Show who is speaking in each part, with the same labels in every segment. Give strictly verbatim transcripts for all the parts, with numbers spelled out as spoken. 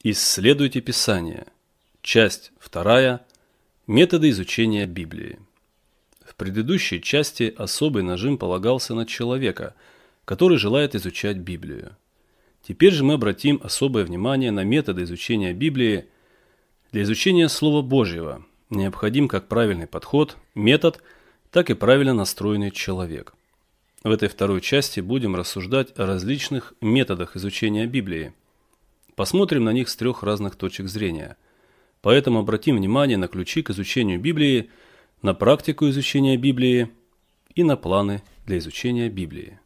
Speaker 1: Исследуйте Писание. Часть вторая. Методы изучения Библии. В предыдущей части особый нажим полагался на человека, который желает изучать Библию. Теперь же мы обратим особое внимание на методы изучения Библии. Для изучения Слова Божьего необходим как правильный подход, метод, так и правильно настроенный человек. В этой второй части будем рассуждать о различных методах изучения Библии. Посмотрим на них с трех разных точек зрения. Поэтому обратим внимание на ключи к изучению Библии, на практику изучения Библии и на планы для изучения Библии.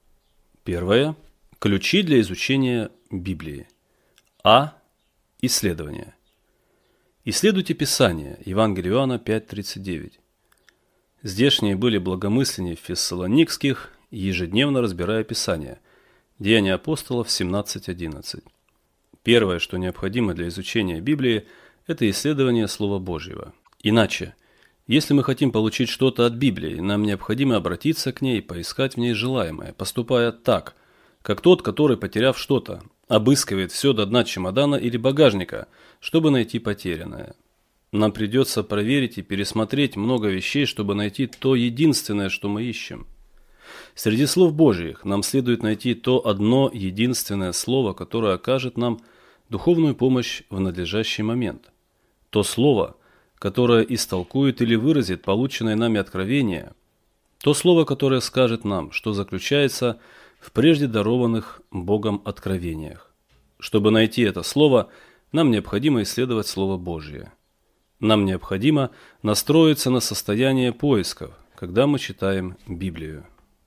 Speaker 1: Первое. Ключи для изучения Библии. А. Исследование. Исследуйте Писание. Евангелие Иоанна пять тридцать девять. Здешние были благомысленнее фессалоникских, ежедневно разбирая Писание. Деяния апостолов семнадцать одиннадцать. Первое, что необходимо для изучения Библии, это исследование Слова Божьего. Иначе, если мы хотим получить что-то от Библии, нам необходимо обратиться к ней, поискать в ней желаемое, поступая так, как тот, который, потеряв что-то, обыскивает все до дна чемодана или багажника, чтобы найти потерянное. Нам придется проверить и пересмотреть много вещей, чтобы найти то единственное, что мы ищем. Среди слов Божьих нам следует найти то одно единственное слово, которое окажет нам духовную помощь в надлежащий момент. То слово, которое истолкует или выразит полученное нами откровение. То слово, которое скажет нам, что заключается в прежде дарованных Богом откровениях. Чтобы найти это слово, нам необходимо исследовать Слово Божье. Нам необходимо настроиться на состояние поисков, когда мы читаем Библию.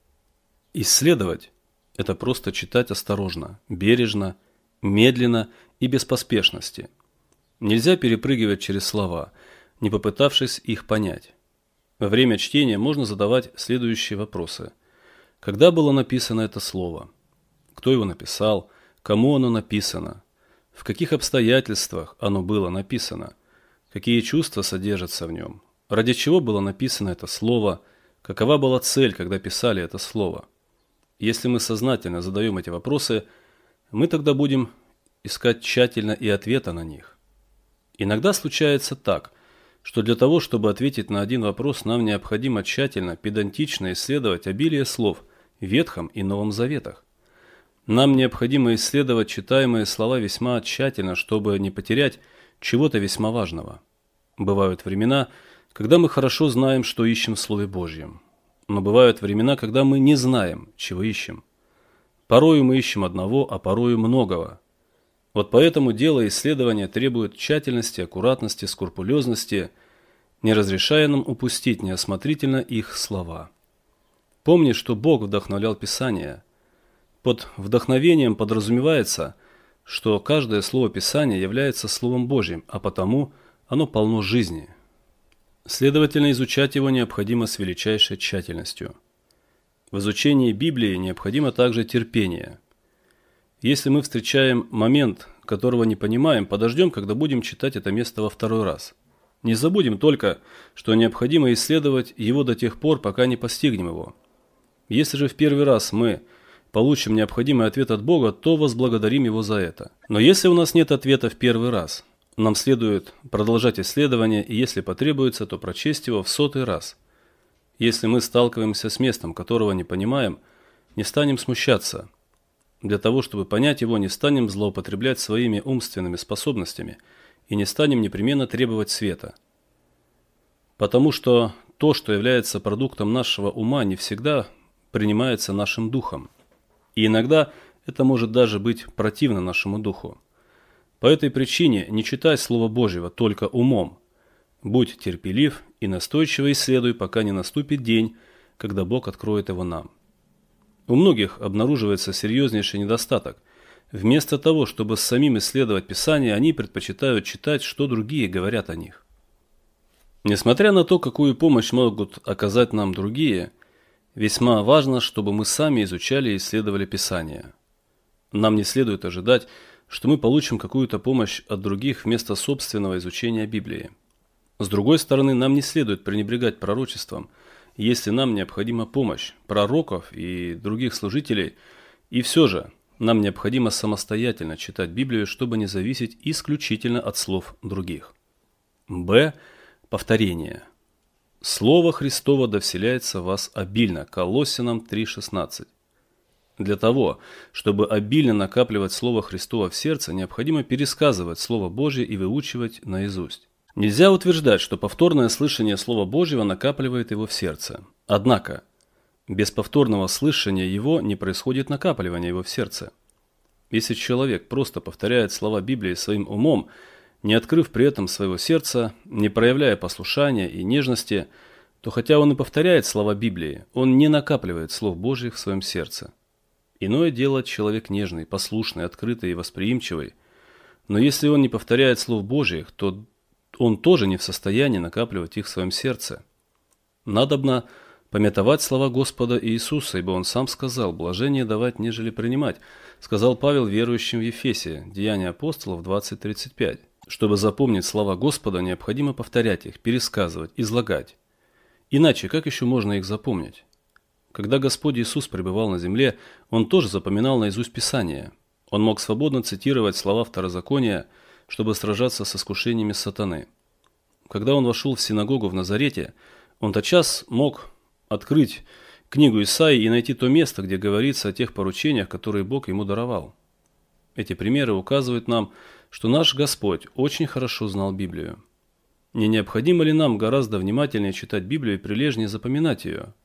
Speaker 1: Исследовать – это просто читать осторожно, бережно, медленно и без поспешности. Нельзя перепрыгивать через слова, не попытавшись их понять. Во время чтения можно задавать следующие вопросы. Когда было написано это слово? Кто его написал? Кому оно написано? В каких обстоятельствах оно было написано? Какие чувства содержатся в нем? Ради чего было написано это слово? Какова была цель, когда писали это слово? Если мы сознательно задаем эти вопросы, мы тогда будем искать тщательно и ответа на них. Иногда случается так, что для того, чтобы ответить на один вопрос, нам необходимо тщательно, педантично исследовать обилие слов в Ветхом и Новом Заветах. Нам необходимо исследовать читаемые слова весьма тщательно, чтобы не потерять чего-то весьма важного. Бывают времена, когда мы хорошо знаем, что ищем в Слове Божьем. Но бывают времена, когда мы не знаем, чего ищем. Порою мы ищем одного, а порою многого. Вот поэтому дело исследования требует тщательности, аккуратности, скрупулезности, не разрешая нам упустить неосмотрительно их слова. Помни, что Бог вдохновлял Писание. Под вдохновением подразумевается, что каждое слово Писания является Словом Божьим, а потому оно полно жизни. Следовательно, изучать его необходимо с величайшей тщательностью. В изучении Библии необходимо также терпение. Если мы встречаем момент, которого не понимаем, подождем, когда будем читать это место во второй раз. Не забудем только, что необходимо исследовать его до тех пор, пока не постигнем его. Если же в первый раз мы получим необходимый ответ от Бога, то возблагодарим Его за это. Но если у нас нет ответа в первый раз, нам следует продолжать исследование, и если потребуется, то прочесть его в сотый раз. Если мы сталкиваемся с местом, которого не понимаем, не станем смущаться. Для того, чтобы понять его, не станем злоупотреблять своими умственными способностями и не станем непременно требовать света. Потому что то, что является продуктом нашего ума, не всегда принимается нашим духом. И иногда это может даже быть противно нашему духу. По этой причине не читай Слово Божьего только умом. Будь терпелив и настойчиво исследуй, пока не наступит день, когда Бог откроет его нам. У многих обнаруживается серьезнейший недостаток. Вместо того, чтобы самим исследовать Писание, они предпочитают читать, что другие говорят о них. Несмотря на то, какую помощь могут оказать нам другие, весьма важно, чтобы мы сами изучали и исследовали Писание. Нам не следует ожидать, что мы получим какую-то помощь от других вместо собственного изучения Библии. С другой стороны, нам не следует пренебрегать пророчеством, если нам необходима помощь пророков и других служителей, и все же нам необходимо самостоятельно читать Библию, чтобы не зависеть исключительно от слов других. Б. Повторение. Слово Христово да вселяется в вас обильно. Колоссянам три шестнадцать. Для того, чтобы обильно накапливать Слово Христово в сердце, необходимо пересказывать Слово Божье и выучивать наизусть. Нельзя утверждать, что повторное слышание Слова Божьего накапливает его в сердце. Однако, без повторного слышания его не происходит накапливание его в сердце. Если человек просто повторяет слова Библии своим умом, не открыв при этом своего сердца, не проявляя послушания и нежности, то хотя он и повторяет слова Библии, он не накапливает слов Божьих в своем сердце. Иное дело человек нежный, послушный, открытый и восприимчивый, но если он не повторяет слов Божьих, то он тоже не в состоянии накапливать их в своем сердце. Надобно памятовать слова Господа Иисуса, ибо Он сам сказал: «Блажение давать, нежели принимать», сказал Павел верующим в Ефесе, Деяния апостолов двадцать тридцать пять. Чтобы запомнить слова Господа, необходимо повторять их, пересказывать, излагать. Иначе как еще можно их запомнить? Когда Господь Иисус пребывал на земле, Он тоже запоминал наизусть Писание. Он мог свободно цитировать слова Второзакония, чтобы сражаться с искушениями сатаны. Когда Он вошел в синагогу в Назарете, Он тотчас мог открыть книгу Исаии и найти то место, где говорится о тех поручениях, которые Бог ему даровал. Эти примеры указывают нам, что наш Господь очень хорошо знал Библию. Не необходимо ли нам гораздо внимательнее читать Библию и прилежнее запоминать ее?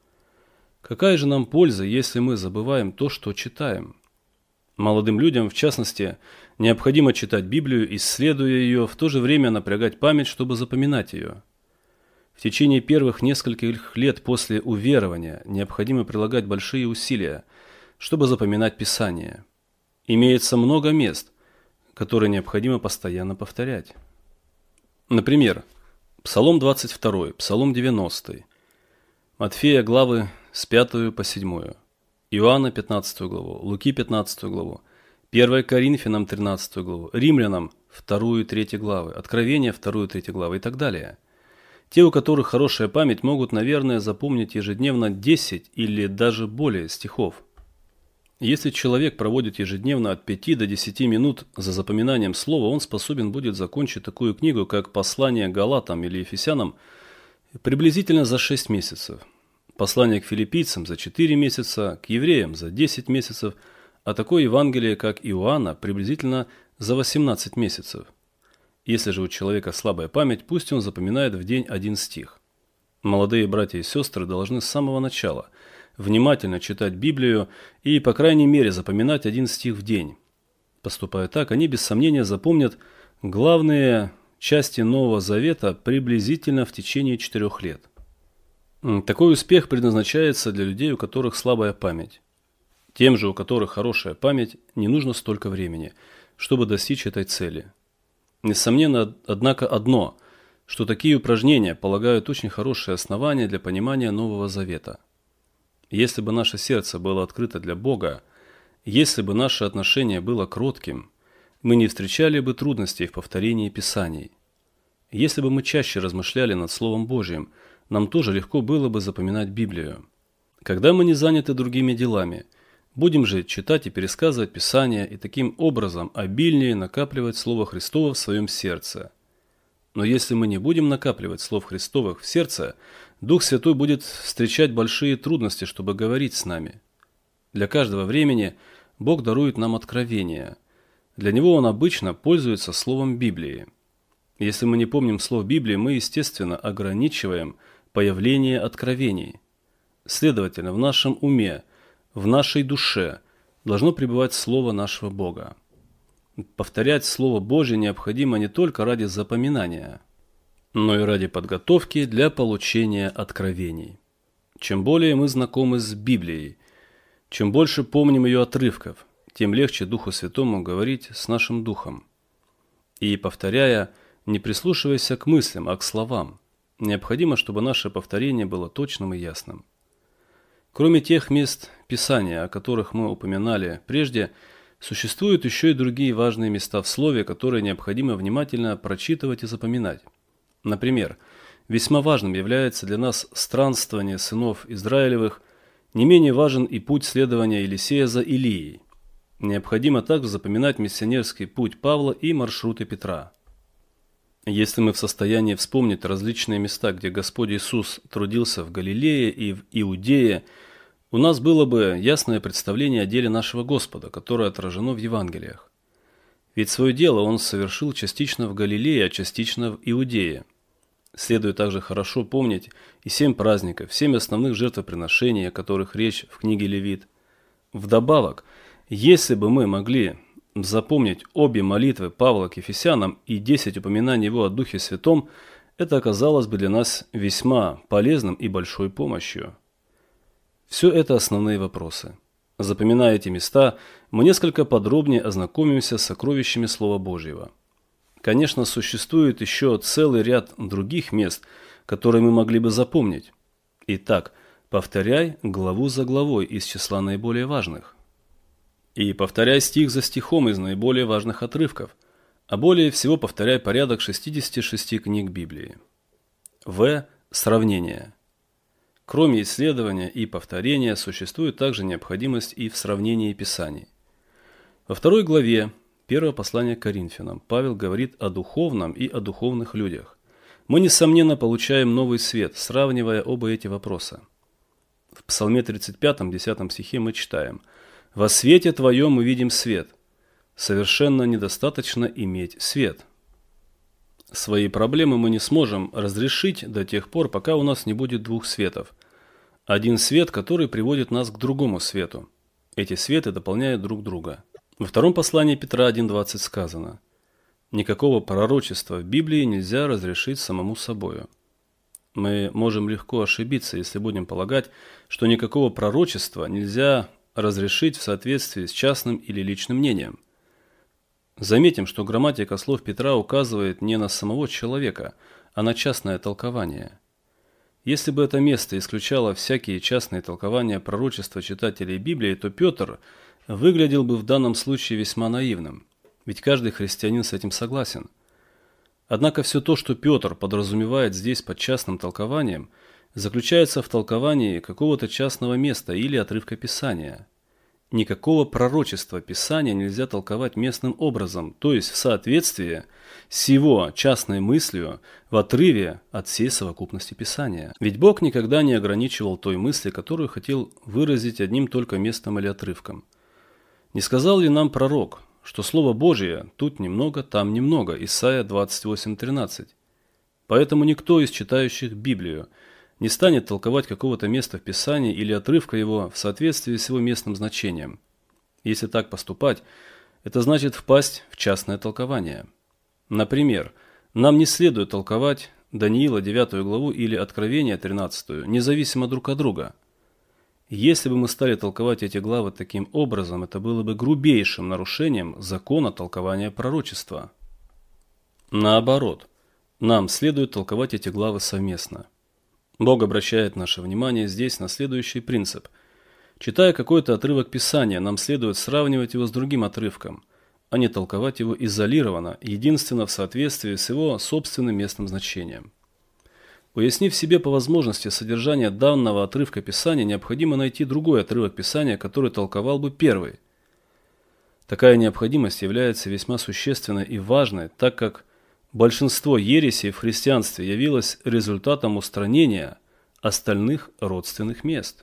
Speaker 1: Какая же нам польза, если мы забываем то, что читаем? Молодым людям, в частности, необходимо читать Библию, исследуя ее, в то же время напрягать память, чтобы запоминать ее. В течение первых нескольких лет после уверования необходимо прилагать большие усилия, чтобы запоминать Писание. Имеется много мест, которые необходимо постоянно повторять. Например, Псалом двадцать два, Псалом девяностый, Матфея главы с пятой по седьмую, Иоанна пятнадцатую главу, Луки пятнадцатую главу, первое Коринфянам тринадцатую главу, Римлянам вторую и третью главы, Откровения вторую и третью главы и так далее. Те, у которых хорошая память, могут, наверное, запомнить ежедневно десять или даже более стихов. Если человек проводит ежедневно от пяти до десяти минут за запоминанием слова, он способен будет закончить такую книгу, как «Послание к Галатам» или «Ефесянам» приблизительно за шесть месяцев, «Послание к филиппийцам» за четыре месяца, к евреям за десять месяцев, а такое Евангелие, как Иоанна, приблизительно за восемнадцать месяцев. Если же у человека слабая память, пусть он запоминает в день один стих. Молодые братья и сестры должны с самого начала внимательно читать Библию и, по крайней мере, запоминать один стих в день. Поступая так, они без сомнения запомнят главные части Нового Завета приблизительно в течение четырех лет. Такой успех предназначается для людей, у которых слабая память. Тем же, у которых хорошая память, не нужно столько времени, чтобы достичь этой цели. Несомненно, однако, одно, что такие упражнения полагают очень хорошее основание для понимания Нового Завета. Если бы наше сердце было открыто для Бога, если бы наше отношение было кротким, мы не встречали бы трудностей в повторении Писаний. Если бы мы чаще размышляли над Словом Божьим, нам тоже легко было бы запоминать Библию. Когда мы не заняты другими делами, будем же читать и пересказывать Писания и таким образом обильнее накапливать Слово Христово в своем сердце. Но если мы не будем накапливать Слов Христовых в сердце, Дух Святой будет встречать большие трудности, чтобы говорить с нами. Для каждого времени Бог дарует нам откровения. Для Него Он обычно пользуется Словом Библии. Если мы не помним слов Библии, мы, естественно, ограничиваем появление откровений. Следовательно, в нашем уме, в нашей душе должно пребывать Слово нашего Бога. Повторять Слово Божье необходимо не только ради запоминания, но и ради подготовки для получения откровений. Чем более мы знакомы с Библией, чем больше помним ее отрывков, тем легче Духу Святому говорить с нашим духом. И, повторяя, не прислушивайся к мыслям, а к словам. Необходимо, чтобы наше повторение было точным и ясным. Кроме тех мест Писания, о которых мы упоминали прежде, существуют еще и другие важные места в Слове, которые необходимо внимательно прочитывать и запоминать. Например, весьма важным является для нас странствование сынов Израилевых, не менее важен и путь следования Елисея за Илией. Необходимо также запоминать миссионерский путь Павла и маршруты Петра. Если мы в состоянии вспомнить различные места, где Господь Иисус трудился в Галилее и в Иудее, у нас было бы ясное представление о деле нашего Господа, которое отражено в Евангелиях. Ведь свое дело Он совершил частично в Галилее, а частично в Иудее. Следует также хорошо помнить и семь праздников, семь основных жертвоприношений, о которых речь в книге Левит. Вдобавок, если бы мы могли запомнить обе молитвы Павла к Ефесянам и десять упоминаний его о Духе Святом, это оказалось бы для нас весьма полезным и большой помощью. Все это основные вопросы. Запоминая эти места, мы несколько подробнее ознакомимся с сокровищами Слова Божьего. Конечно, существует еще целый ряд других мест, которые мы могли бы запомнить. Итак, повторяй главу за главой из числа наиболее важных. И повторяй стих за стихом из наиболее важных отрывков, а более всего повторяй порядок шестидесяти шести книг Библии. В. Сравнение. Кроме исследования и повторения, существует также необходимость и в сравнении Писаний. Во второй главе первого послания к Коринфянам Павел говорит о духовном и о духовных людях. Мы, несомненно, получаем новый свет, сравнивая оба эти вопроса. В Псалме тридцать пятом, десятом стихе мы читаем: «Во свете Твоем мы видим свет. Совершенно недостаточно иметь свет». Свои проблемы мы не сможем разрешить до тех пор, пока у нас не будет двух светов. Один свет, который приводит нас к другому свету. Эти светы дополняют друг друга. Во втором послании Петра один двадцать сказано: «Никакого пророчества в Библии нельзя разрешить самому собою». Мы можем легко ошибиться, если будем полагать, что никакого пророчества нельзя разрешить в соответствии с частным или личным мнением. Заметим, что грамматика слов Петра указывает не на самого человека, а на частное толкование. Если бы это место исключало всякие частные толкования пророчества читателей Библии, то Петр выглядел бы в данном случае весьма наивным, ведь каждый христианин с этим согласен. Однако все то, что Петр подразумевает здесь под частным толкованием, заключается в толковании какого-то частного места или отрывка Писания. Никакого пророчества Писания нельзя толковать местным образом, то есть в соответствии с его частной мыслью в отрыве от всей совокупности Писания. Ведь Бог никогда не ограничивал той мысли, которую хотел выразить одним только местом или отрывком. Не сказал ли нам пророк, что Слово Божие тут немного, там немного, Исайя двадцать восемь тринадцать? Поэтому никто из читающих Библию не станет толковать какого-то места в Писании или отрывка его в соответствии с его местным значением. Если так поступать, это значит впасть в частное толкование. Например, нам не следует толковать Даниила девятую главу или Откровение тринадцатую, независимо друг от друга. Если бы мы стали толковать эти главы таким образом, это было бы грубейшим нарушением закона толкования пророчества. Наоборот, нам следует толковать эти главы совместно. Бог обращает наше внимание здесь на следующий принцип. Читая какой-то отрывок Писания, нам следует сравнивать его с другим отрывком, а не толковать его изолированно, единственно в соответствии с его собственным местным значением. Уяснив себе по возможности содержание данного отрывка Писания, необходимо найти другой отрывок Писания, который толковал бы первый. Такая необходимость является весьма существенной и важной, так как большинство ересей в христианстве явилось результатом устранения остальных родственных мест.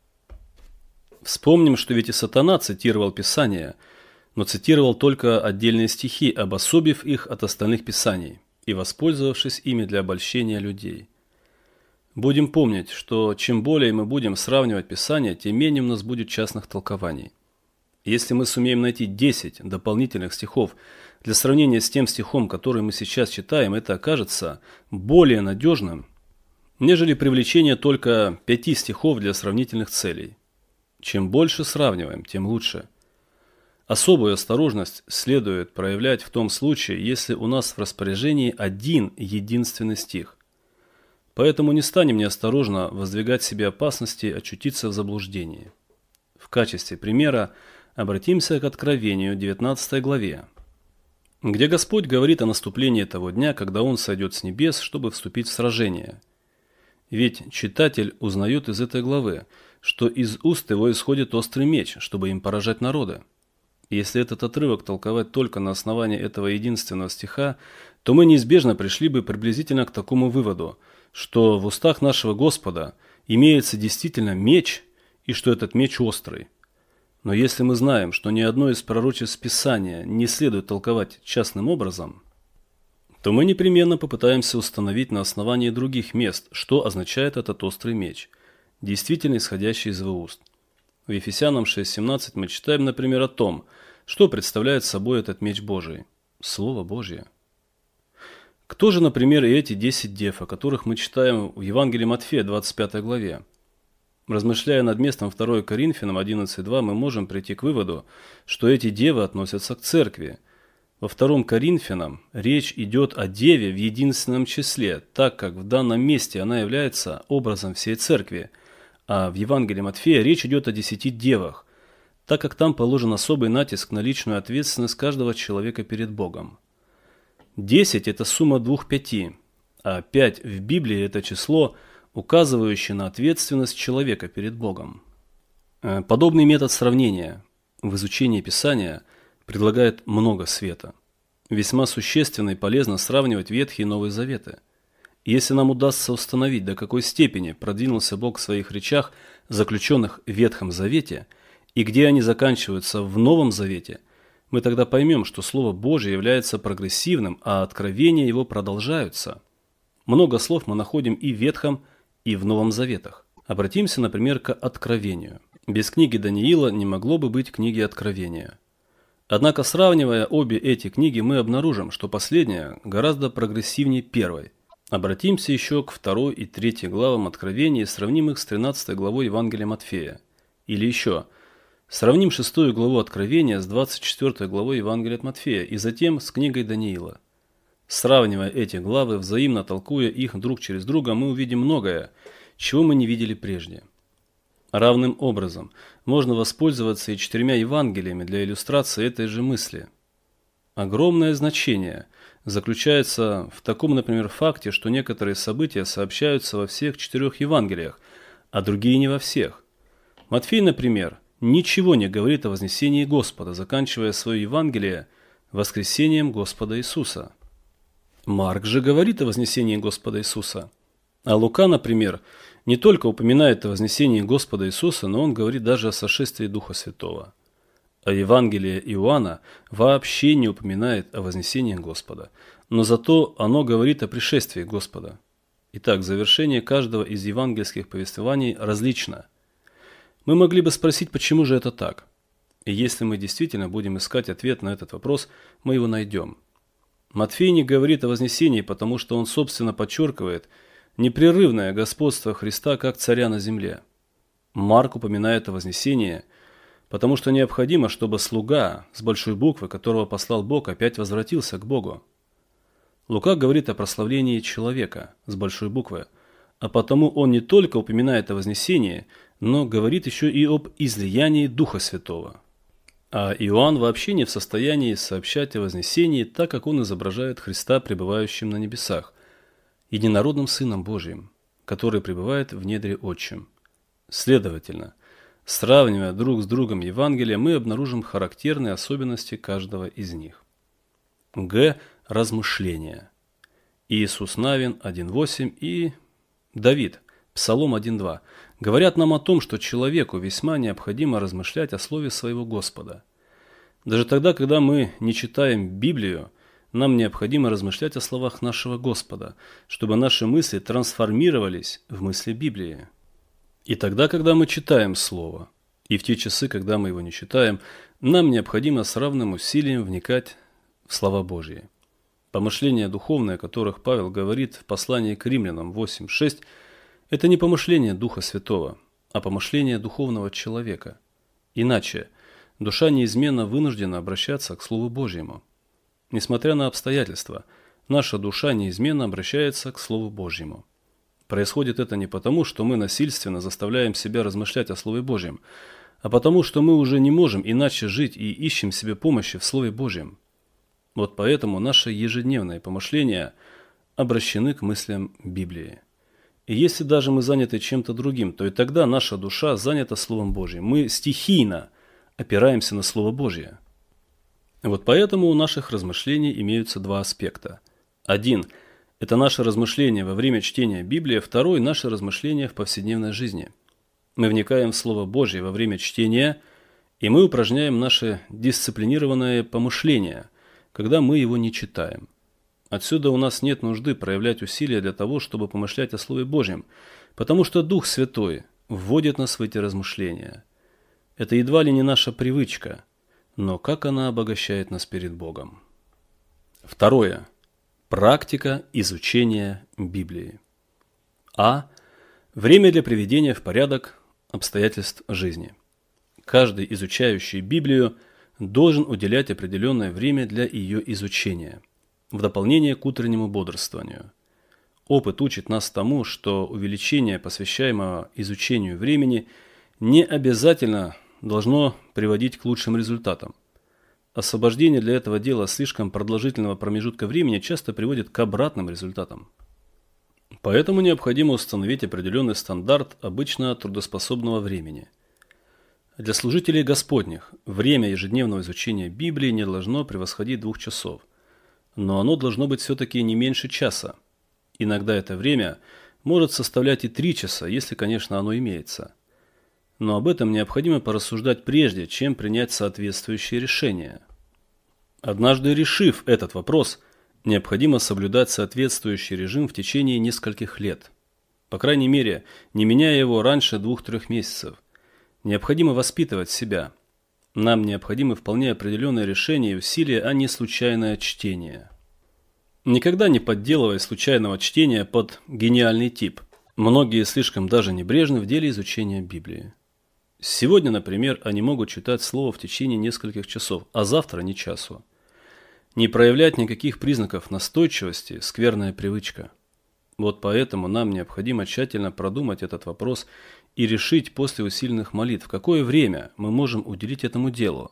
Speaker 1: Вспомним, что ведь и сатана цитировал Писание, но цитировал только отдельные стихи, обособив их от остальных Писаний и воспользовавшись ими для обольщения людей. Будем помнить, что чем более мы будем сравнивать Писание, тем менее у нас будет частных толкований. Если мы сумеем найти десять дополнительных стихов для сравнения с тем стихом, который мы сейчас читаем, это окажется более надежным, нежели привлечение только пяти стихов для сравнительных целей. Чем больше сравниваем, тем лучше. Особую осторожность следует проявлять в том случае, если у нас в распоряжении один единственный стих. Поэтому не станем неосторожно воздвигать себе опасности очутиться в заблуждении. В качестве примера обратимся к Откровению девятнадцатой главе, где Господь говорит о наступлении того дня, когда Он сойдет с небес, чтобы вступить в сражение. Ведь читатель узнает из этой главы, что из уст его исходит острый меч, чтобы им поражать народы. И если этот отрывок толковать только на основании этого единственного стиха, то мы неизбежно пришли бы приблизительно к такому выводу, что в устах нашего Господа имеется действительно меч, и что этот меч острый. Но если мы знаем, что ни одно из пророчеств Писания не следует толковать частным образом, то мы непременно попытаемся установить на основании других мест, что означает этот острый меч, действительно исходящий из его уст. В Ефесянам шесть семнадцать мы читаем, например, о том, что представляет собой этот меч Божий – Слово Божье. Кто же, например, и эти десять дев, о которых мы читаем в Евангелии Матфея, двадцать пятой главе? Размышляя над местом второе Коринфянам одиннадцать два, мы можем прийти к выводу, что эти девы относятся к церкви. Во втором Коринфянам речь идет о деве в единственном числе, так как в данном месте она является образом всей церкви, а в Евангелии Матфея речь идет о десяти девах, так как там положен особый натиск на личную ответственность каждого человека перед Богом. Десять – это сумма двух пяти, а пять в Библии – это число, указывающее на ответственность человека перед Богом. Подобный метод сравнения в изучении Писания предлагает много света. Весьма существенно и полезно сравнивать Ветхий и Новый Заветы. И если нам удастся установить, до какой степени продвинулся Бог в своих речах, заключенных в Ветхом Завете, и где они заканчиваются в Новом Завете, мы тогда поймем, что Слово Божье является прогрессивным, а откровения его продолжаются. Много слов мы находим и в Ветхом, и в Новом Заветах. Обратимся, например, к Откровению. Без книги Даниила не могло бы быть книги Откровения. Однако, сравнивая обе эти книги, мы обнаружим, что последняя гораздо прогрессивнее первой. Обратимся еще к второй и третьей главам Откровения и сравним их с тринадцатой главой Евангелия Матфея. Или еще, сравним шестую главу Откровения с двадцать четвёртой главой Евангелия от Матфея и затем с книгой Даниила. Сравнивая эти главы, взаимно толкуя их друг через друга, мы увидим многое, чего мы не видели прежде. Равным образом можно воспользоваться и четырьмя Евангелиями для иллюстрации этой же мысли. Огромное значение заключается в таком, например, факте, что некоторые события сообщаются во всех четырех Евангелиях, а другие не во всех. Матфей, например, ничего не говорит о вознесении Господа, заканчивая свое Евангелие воскресением Господа Иисуса. Марк же говорит о вознесении Господа Иисуса. А Лука, например, не только упоминает о вознесении Господа Иисуса, но он говорит даже о сошествии Духа Святого. А Евангелие Иоанна вообще не упоминает о вознесении Господа, но зато оно говорит о пришествии Господа. Итак, завершение каждого из евангельских повествований различно. Мы могли бы спросить, почему же это так? И если мы действительно будем искать ответ на этот вопрос, мы его найдем. Матфей не говорит о вознесении, потому что он, собственно, подчеркивает непрерывное господство Христа как царя на земле. Марк упоминает о вознесении, потому что необходимо, чтобы слуга с большой буквы, которого послал Бог, опять возвратился к Богу. Лука говорит о прославлении человека с большой буквы, а потому он не только упоминает о вознесении, но говорит еще и об излиянии Духа Святого. А Иоанн вообще не в состоянии сообщать о вознесении, так как он изображает Христа, пребывающим на небесах, единородным Сыном Божиим, который пребывает в недре Отчим. Следовательно, сравнивая друг с другом Евангелия, мы обнаружим характерные особенности каждого из них. Г. Размышления. Иисус Навин один восемь и Давид, Псалом один два, говорят нам о том, что человеку весьма необходимо размышлять о слове своего Господа. Даже тогда, когда мы не читаем Библию, нам необходимо размышлять о словах нашего Господа, чтобы наши мысли трансформировались в мысли Библии. И тогда, когда мы читаем Слово, и в те часы, когда мы его не читаем, нам необходимо с равным усилием вникать в слова Божьи. Помышления духовные, о которых Павел говорит в послании к Римлянам восемь шесть, это не помышление Духа Святого, а помышление духовного человека. Иначе душа неизменно вынуждена обращаться к Слову Божьему. Несмотря на обстоятельства, наша душа неизменно обращается к Слову Божьему. Происходит это не потому, что мы насильственно заставляем себя размышлять о Слове Божьем, а потому, что мы уже не можем иначе жить и ищем себе помощи в Слове Божьем. Вот поэтому наши ежедневные помышления обращены к мыслям Библии. И если даже мы заняты чем-то другим, то и тогда наша душа занята Словом Божьим. Мы стихийно опираемся на Слово Божье. Вот поэтому у наших размышлений имеются два аспекта. Один – это наше размышление во время чтения Библии, второй – наше размышление в повседневной жизни. Мы вникаем в Слово Божье во время чтения, и мы упражняем наше дисциплинированное помышление, когда мы его не читаем. Отсюда у нас нет нужды проявлять усилия для того, чтобы помышлять о Слове Божьем, потому что Дух Святой вводит нас в эти размышления. Это едва ли не наша привычка, но как она обогащает нас перед Богом. Второе. Практика изучения Библии. А. Время для приведения в порядок обстоятельств жизни. Каждый изучающий Библию должен уделять определенное время для ее изучения, в дополнение к утреннему бодрствованию. Опыт учит нас тому, что увеличение посвящаемого изучению времени не обязательно должно приводить к лучшим результатам. Освобождение для этого дела слишком продолжительного промежутка времени часто приводит к обратным результатам. Поэтому необходимо установить определенный стандарт обычно трудоспособного времени. Для служителей Господних время ежедневного изучения Библии не должно превосходить двух часов, но оно должно быть все-таки не меньше часа. Иногда это время может составлять и три часа, если, конечно, оно имеется. Но об этом необходимо порассуждать прежде, чем принять соответствующее решение. Однажды решив этот вопрос, необходимо соблюдать соответствующий режим в течение нескольких лет. По крайней мере, не меняя его раньше двух-трех месяцев. Необходимо воспитывать себя. Нам необходимы вполне определенные решения и усилия, а не случайное чтение. Никогда не подделывай случайного чтения под гениальный тип. Многие слишком даже небрежны в деле изучения Библии. Сегодня, например, они могут читать слово в течение нескольких часов, а завтра ни часу. Не проявлять никаких признаков настойчивости – скверная привычка. Вот поэтому нам необходимо тщательно продумать этот вопрос и решить после усиленных молитв, какое время мы можем уделить этому делу.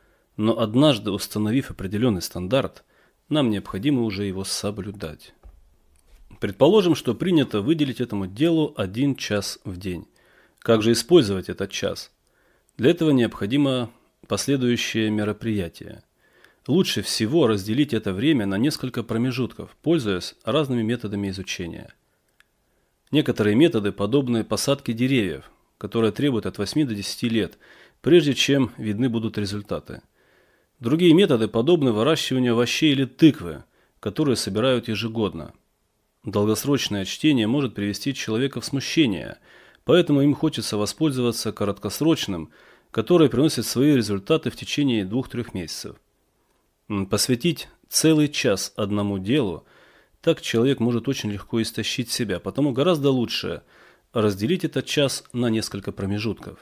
Speaker 1: Но однажды установив определенный стандарт, нам необходимо уже его соблюдать. Предположим, что принято выделить этому делу один час в день. Как же использовать этот час? Для этого необходимо последующее мероприятие. Лучше всего разделить это время на несколько промежутков, пользуясь разными методами изучения. Некоторые методы подобны посадке деревьев, которые требуют от восьми до десяти лет, прежде чем видны будут результаты. Другие методы подобны выращиванию овощей или тыквы, которые собирают ежегодно. Долгосрочное чтение может привести человека в смущение, поэтому им хочется воспользоваться короткосрочным, который приносит свои результаты в течение двух-трех месяцев. Посвятить целый час одному делу, так человек может очень легко истощить себя, потому гораздо лучше разделить этот час на несколько промежутков.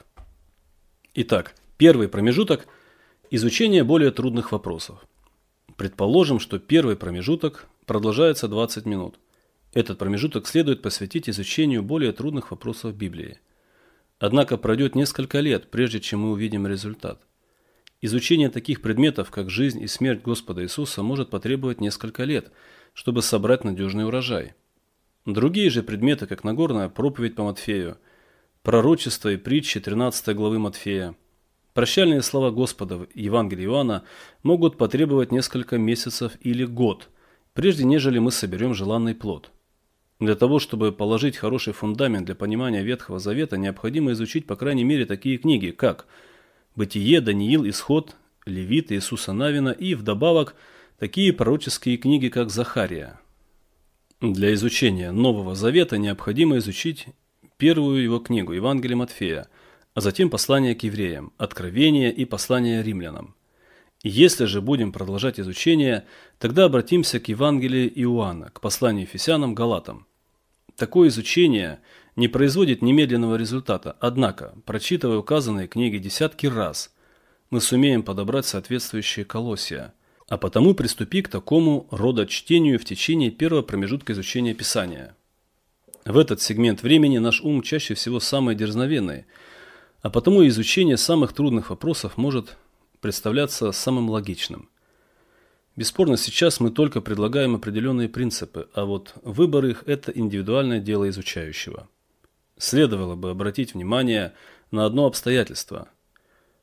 Speaker 1: Итак, первый промежуток – изучение более трудных вопросов. Предположим, что первый промежуток продолжается двадцать минут. Этот промежуток следует посвятить изучению более трудных вопросов Библии. Однако пройдет несколько лет, прежде чем мы увидим результат. Изучение таких предметов, как жизнь и смерть Господа Иисуса, может потребовать несколько лет, чтобы собрать надежный урожай. Другие же предметы, как Нагорная проповедь по Матфею, пророчество и притчи тринадцатой главы Матфея, прощальные слова Господа в Евангелии Иоанна, могут потребовать несколько месяцев или год, прежде нежели мы соберем желанный плод. Для того, чтобы положить хороший фундамент для понимания Ветхого Завета, необходимо изучить по крайней мере такие книги, как Бытие, Даниил, Исход, Левит, Иисуса Навина и, вдобавок, такие пророческие книги, как Захария. Для изучения Нового Завета необходимо изучить первую его книгу, Евангелие Матфея, а затем послание к евреям, Откровение и послание римлянам. Если же будем продолжать изучение, тогда обратимся к Евангелию Иоанна, к посланию Ефесянам, Галатам. Такое изучение не производит немедленного результата, однако, прочитывая указанные книги десятки раз, мы сумеем подобрать соответствующие колосья, а потому приступи к такому рода чтению в течение первого промежутка изучения Писания. В этот сегмент времени наш ум чаще всего самый дерзновенный, а потому изучение самых трудных вопросов может представляться самым логичным. Бесспорно, сейчас мы только предлагаем определенные принципы, а вот выбор их – это индивидуальное дело изучающего. Следовало бы обратить внимание на одно обстоятельство.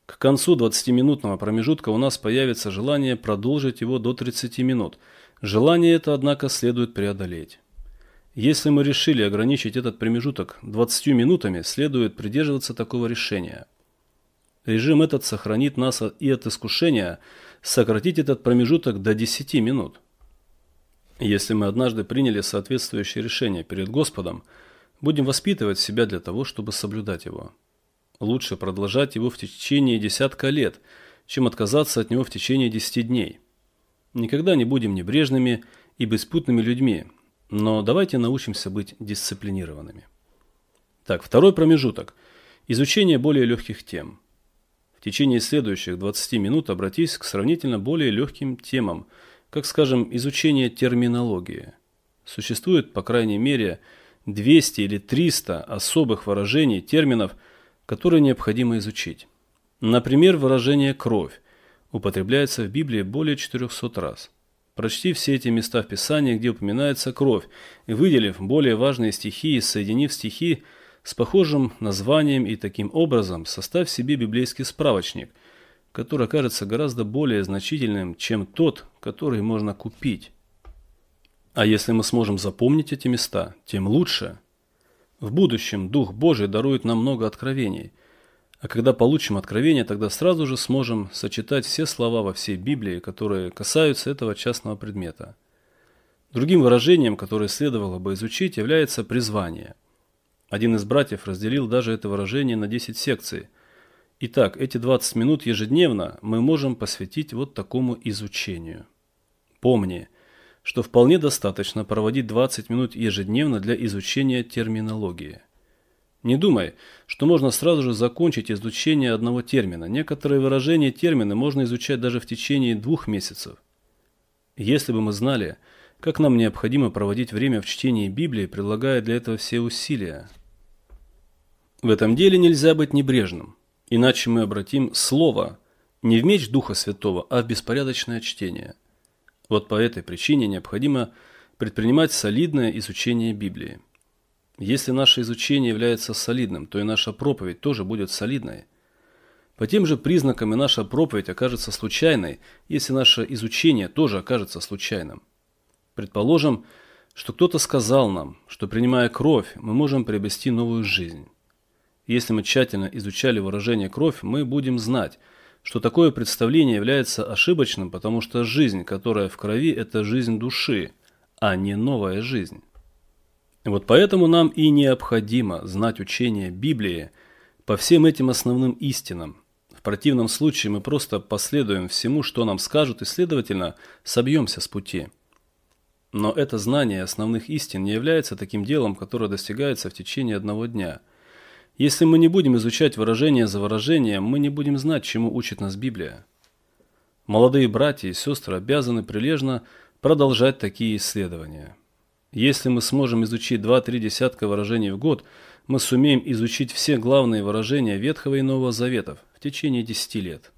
Speaker 1: К концу двадцатиминутного промежутка у нас появится желание продолжить его до тридцати минут. Желание это, однако, следует преодолеть. Если мы решили ограничить этот промежуток двадцатью минутами, следует придерживаться такого решения. Режим этот сохранит нас и от искушения сократить этот промежуток до десяти минут. Если мы однажды приняли соответствующее решение перед Господом, будем воспитывать себя для того, чтобы соблюдать его. Лучше продолжать его в течение десятка лет, чем отказаться от него в течение десяти дней. Никогда не будем небрежными и беспутными людьми, но давайте научимся быть дисциплинированными. Так, второй промежуток. Изучение более легких тем. В течение следующих двадцати минут обратись к сравнительно более легким темам, как, скажем, изучение терминологии. Существует, по крайней мере, двести или триста особых выражений, терминов, которые необходимо изучить. Например, выражение «кровь» употребляется в Библии более четырехсот раз. Прочти все эти места в Писании, где упоминается кровь, и выделив более важные стихи и соединив стихи с похожим названием, и таким образом составь себе библейский справочник, который окажется гораздо более значительным, чем тот, который можно купить. А если мы сможем запомнить эти места, тем лучше. В будущем Дух Божий дарует нам много откровений, а когда получим откровение, тогда сразу же сможем сочетать все слова во всей Библии, которые касаются этого частного предмета. Другим выражением, которое следовало бы изучить, является призвание. Один из братьев разделил даже это выражение на десять секций. Итак, эти двадцать минут ежедневно мы можем посвятить вот такому изучению. Помни, что вполне достаточно проводить двадцать минут ежедневно для изучения терминологии. Не думай, что можно сразу же закончить изучение одного термина. Некоторые выражения и термины можно изучать даже в течение двух месяцев. Если бы мы знали, как нам необходимо проводить время в чтении Библии, прилагая для этого все усилия. В этом деле нельзя быть небрежным, иначе мы обратим слово не в меч Духа Святого, а в беспорядочное чтение. Вот по этой причине необходимо предпринимать солидное изучение Библии. Если наше изучение является солидным, то и наша проповедь тоже будет солидной. По тем же признакам и наша проповедь окажется случайной, если наше изучение тоже окажется случайным. Предположим, что кто-то сказал нам, что принимая кровь, мы можем приобрести новую жизнь. Если мы тщательно изучали выражение «кровь», мы будем знать, что такое представление является ошибочным, потому что жизнь, которая в крови, это жизнь души, а не новая жизнь. Вот поэтому нам и необходимо знать учение Библии по всем этим основным истинам. В противном случае мы просто последуем всему, что нам скажут, и, следовательно, собьемся с пути. Но это знание основных истин не является таким делом, которое достигается в течение одного дня. Если мы не будем изучать выражение за выражением, мы не будем знать, чему учит нас Библия. Молодые братья и сестры обязаны прилежно продолжать такие исследования. Если мы сможем изучить два-три десятка выражений в год, мы сумеем изучить все главные выражения Ветхого и Нового Заветов в течение десяти лет.